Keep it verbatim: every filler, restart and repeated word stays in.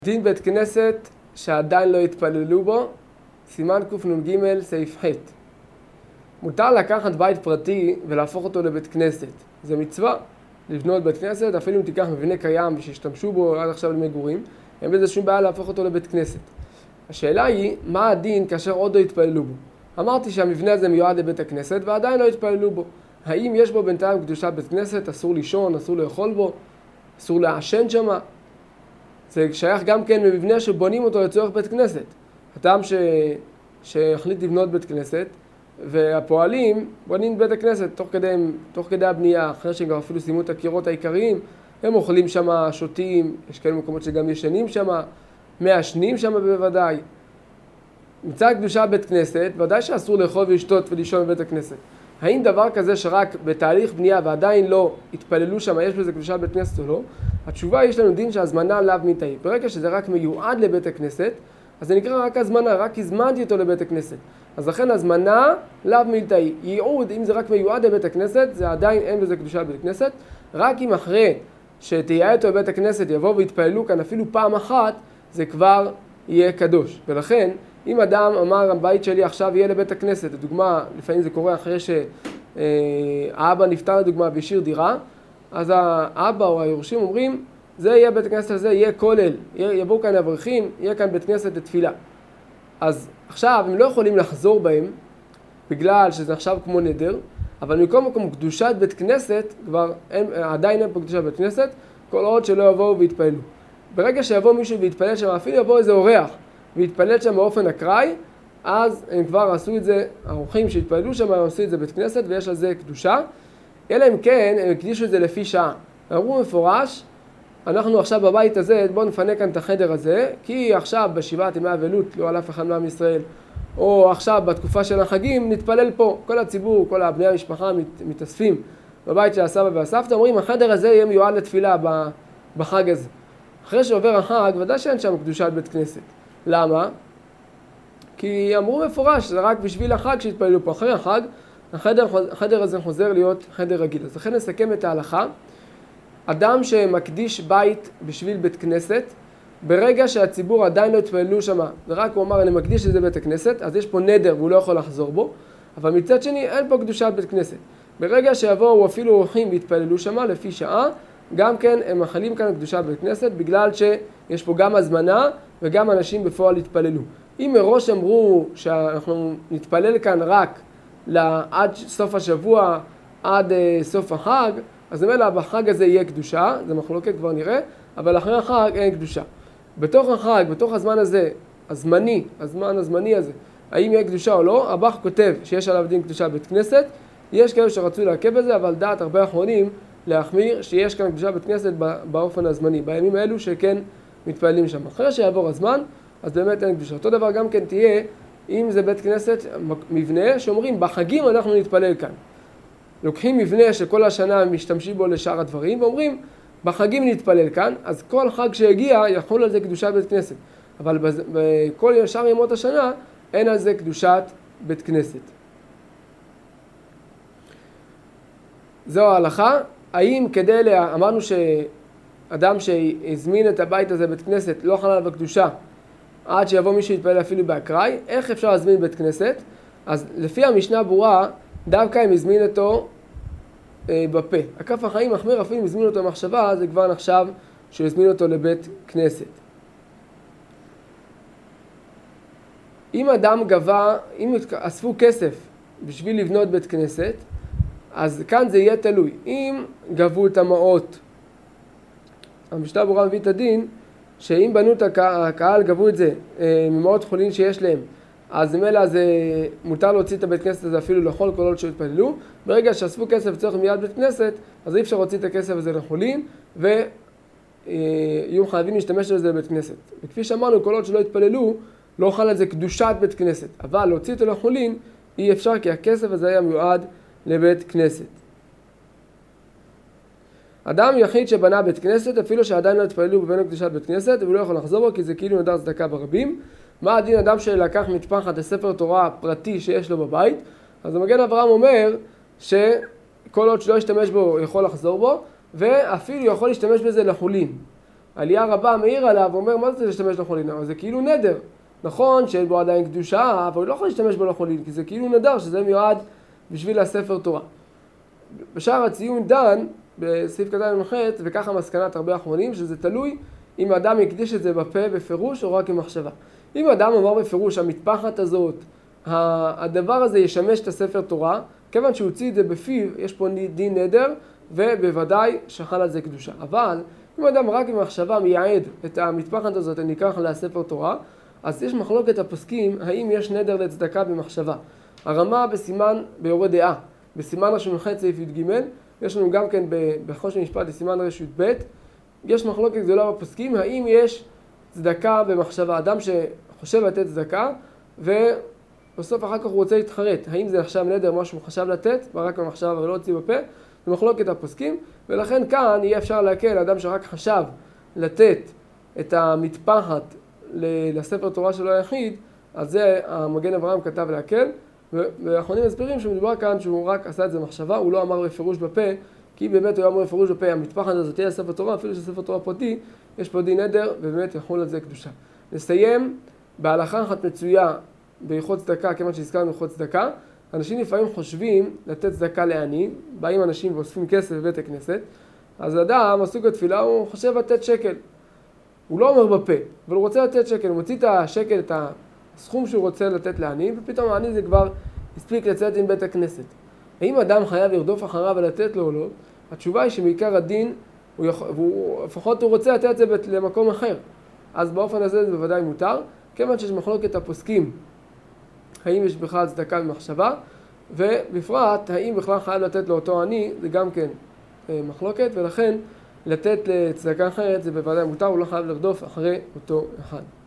דין בית כנסת שעדיין לא התפללו בו, סימן קנ"ג סעיף ח'. מותר לקחת בית פרטי ולהפוך אותו לבית כנסת. זה מצווה לבנות בית כנסת, אפילו אם תיקח מבנה קיים ושהשתמשו בו עד עכשיו למגורים, אין בזה שום בעיה להפוך אותו לבית כנסת. השאלה היא, מה הדין כאשר עוד לא התפללו בו? אמרתי שהמבנה הזה מיועד לבית הכנסת ועדיין לא התפללו בו. האם יש בו בינתיים קדושת בית כנסת? אסור לישון, אסור לאכול בו, אסור לעשן שמה? זה שייך גם כן במבנה שבונים אותו לצורך בית כנסת. אדם ש... שהחליט לבנות בית כנסת, והפועלים בונים בית הכנסת תוך כדי, תוך כדי הבנייה, אחרי שהם גם אפילו סיימו את הקירות העיקריים, הם אוכלים שם, שותים, יש כאלה מקומות שגם ישנים שם, מעשנים שם בוודאי. מצד קדושה בית כנסת, ודאי שאסור לאכול ולשתות ולישון בבית הכנסת. האם דבר כזה שרק בתהליך בנייה ועדיין לא התפללו שם, יש בזה קדושה בית כנסת או לא? התשובה, יש לנו דין שהזמנה לאו מילתאי. ברגע שזה רק מיועד לבית הכנסת, אז זה נקרא רק הזמנה, רק הזמנתי אותו לבית הכנסת. אז לכן הזמנה לאו מילתאי. ייעוד, אם זה רק מיועד לבית הכנסת, זה עדיין אין בזה קדושה בבית הכנסת. רק אם אחרי שתהיה אותו בבית הכנסת יבוא והתפללו כאן אפילו פעם אחת, זה כבר יהיה קדוש. ולכן, אם אדם אמר, הבית שלי עכשיו יהיה לבית הכנסת, לדוגמה, לפעמים זה קורה אחרי שהאבא נפטר לדוגמה והשאיר דירה, אז האבא או היורשים אומרים, זה יהיה בית הכנסת הזה, יהיה כולל, יבואו כאן אברכים, יהיה כאן בית כנסת לתפילה. אז עכשיו הם לא יכולים לחזור בהם, בגלל שזה נחשב כמו נדר, אבל מכל מקום קדושת בית כנסת, כבר אין, עדיין אין פה קדושת בית כנסת, כל עוד שלא יבואו והתפללו. ברגע שיבוא מישהו והתפלל שם, אפילו יבוא איזה אורח, והתפלל שם באופן אקראי, אז הם כבר עשו את זה, האורחים שהתפללו שם, הם עשו את זה בית כנסת, ויש על זה קדושה. אלא אם כן, הם הקדישו את זה לפי שעה. אמרו מפורש, אנחנו עכשיו בבית הזה, בואו נפנה כאן את החדר הזה, כי עכשיו בשבעת ימי אבלות, לא על אף אחד מעם ישראל, או עכשיו בתקופה של החגים, נתפלל פה. כל הציבור, כל בני המשפחה מת, מתאספים בבית של הסבא והסבתא, אומרים, החדר הזה יהיה מיועד לתפילה בחג הזה. אחרי שעובר החג, ודאי שאין שם קדושת בית כנסת. למה? כי אמרו מפורש, זה רק בשביל החג שהתפללו פה. אחרי החג, החדר, החדר הזה חוזר להיות חדר רגיל. אז לכן נסכם את ההלכה. אדם שמקדיש בית בשביל בית כנסת, ברגע שהציבור עדיין לא התפללו שם, ורק הוא אמר, אני מקדיש את זה בית הכנסת, אז יש פה נדר והוא לא יכול לחזור בו, אבל מצד שני, אין פה קדושת בית כנסת. ברגע שיבואו אפילו אורחים והתפללו שם, לפי שעה, גם כן הם מחלים כאן קדושת בית כנסת, בגלל שיש פה גם הזמנה וגם אנשים בפועל התפללו. אם מראש אמרו שאנחנו נתפלל כאן רק עד סוף השבוע, עד סוף החג, אז נראה לה, בחג הזה יהיה קדושה, זה מחלוקת כבר נראה, אבל אחרי החג אין קדושה. בתוך החג, בתוך הזמן הזה, הזמני, הזמן הזמני הזה, האם יהיה קדושה או לא, הבח כותב שיש עליו דין קדושה בית כנסת, יש כאלה שרצו להקב בזה, אבל דעת הרבה אחרונים להחמיר שיש כאן קדושה בית כנסת באופן הזמני, בימים האלו שכן מתפללים שם. אחרי שיעבור הזמן, אז באמת אין קדושה. אותו דבר גם כן תהיה, אם זה בית כנסת, מבנה שאומרים, בחגים אנחנו נתפלל כאן. לוקחים מבנה שכל השנה משתמשים בו לשאר הדברים, ואומרים, בחגים נתפלל כאן, אז כל חג שהגיע יחול על זה קדושת בית כנסת. אבל בכל שאר ימות השנה, אין על זה קדושת בית כנסת. זו ההלכה. האם כדי, לה... אמרנו שאדם שהזמין את הבית הזה בית כנסת לא חל עליו הקדושה, עד שיבוא מישהו להתפלל אפילו באקראי, איך אפשר להזמין בית כנסת? אז לפי המשנה ברורה, דווקא אם הזמין אותו אה, בפה. הכף החיים מחמיר, אפילו אם הזמין אותו במחשבה, זה כבר נחשב שהוא הזמין אותו לבית כנסת. אם אדם גבה, אם אספו כסף בשביל לבנות בית כנסת, אז כאן זה יהיה תלוי. אם גבו את המעות, המשנה ברורה מביא את הדין, שאם בנו את הקהל, הקהל גבו את זה אה, ממאות חולין שיש להם, אז ממילא זה מותר להוציא את הבית כנסת הזה אפילו לכל כל עוד שהתפללו. ברגע שאספו כסף וצריך מיד בית כנסת, אז אי אפשר להוציא את הכסף הזה לחולין, ויהיו חייבים להשתמש בזה לבית כנסת. וכפי שאמרנו, כל עוד שלא התפללו, לא חל על זה קדושת בית כנסת. אבל להוציא אותו לחולין אי אפשר, כי הכסף הזה היה מיועד לבית כנסת. אדם יחיד שבנה בית כנסת, אפילו שעדיין לא התפללו בבנו קדושת בית כנסת, והוא לא יכול לחזור בו, כי זה כאילו נדר צדקה ברבים. מה הדין אדם שלקח מטפחת לספר תורה פרטי שיש לו בבית? אז המגן אברהם אומר שכל עוד שלא ישתמש בו יכול לחזור בו, ואפילו יכול להשתמש בזה לחולין. העלייה רבה מעיר עליו ואומר, מה זה להשתמש לחולין? אבל זה כאילו נדר. נכון שאין בו עדיין קדושה, אבל הוא לא יכול להשתמש בו לחולין, כי זה כאילו נדר שזה מיועד בשביל הספר תורה. בשאר הציון דן, בסעיף קטן מ"ח, וככה מסקנת הרבה אחרונים, שזה תלוי אם האדם יקדיש את זה בפה בפירוש או רק עם מחשבה. אם האדם אמר בפירוש, המטפחת הזאת, הדבר הזה ישמש את הספר תורה, כיוון שהוא הוציא את זה בפיו, יש פה דין נדר, ובוודאי שחל על זה קדושה. אבל אם האדם רק עם מחשבה מייעד את המטפחת הזאת, ניקח לספר תורה, אז יש מחלוקת הפוסקים, האם יש נדר לצדקה במחשבה. הרמה בסימן, ביורה דעה, בסימן רש"י סעיף י"ג, יש לנו גם כן בחוש המשפט בסימן רש"י ב', יש מחלוקת גדולה בפוסקים, האם יש צדקה במחשבה. אדם שחושב לתת צדקה, ובסוף אחר כך הוא רוצה להתחרט. האם זה עכשיו נדר, מה שהוא חשב לתת, רק במחשבה ולא הוציא בפה, זה מחלוקת הפוסקים, ולכן כאן יהיה אפשר להקל, אדם שרק חשב לתת את המטפחת לספר תורה שלו היחיד, אז זה המגן אברהם כתב להקל, ואחרונים מסבירים שמדובר כאן שהוא רק עשה את זה מחשבה, הוא לא אמר בפירוש בפה, כי באמת הוא אמר בפירוש בפה, המטפחת הזאת תהיה ספר תורה, אפילו שספר תורה פרטי, יש פה דין נדר, ובאמת יכול על זה קדושה. נסיים בהלכה אחת מצויה בהלכות צדקה, כיוון שהזכרנו הלכות צדקה, אנשים לפעמים חושבים לתת צדקה לעני, באים אנשים ואוספים כסף בבית הכנסת, אז אדם עסוק בתפילה, הוא חושב לתת שקל. הוא לא אומר בפה, אבל הוא רוצה לתת שקל, הוא מוציא את השקל, את הסכום שהוא רוצה לתת לעני, ופתאום העני זה כבר הספיק לצאת עם בית הכנסת. האם אדם חייב לרדוף אחריו ולתת לו או לא? התשובה היא שמעיקר הדין, הוא יכול, והוא, לפחות הוא רוצה לתת את זה למקום אחר. אז באופן הזה זה בוודאי מותר, כיוון שיש מחלוקת הפוסקים, האם יש בכלל צדקה במחשבה, ובפרט, האם בכלל חייב לתת לאותו עני, זה גם כן מחלוקת, ולכן לתת לצדקה אחרת זה בוודאי מותר, הוא לא חייב לרדוף אחרי אותו אחד.